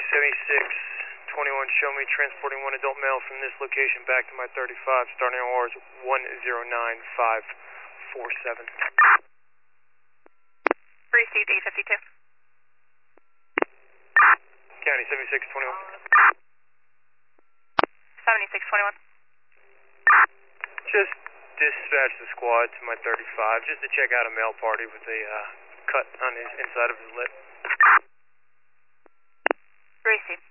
7621, show me transporting one adult male from this location back to my 35, starting hours 109547. Received 852. County 7621. 7621. Just dispatch the squad to my 35 just to check out a male party with a cut on his inside of his lip. Received.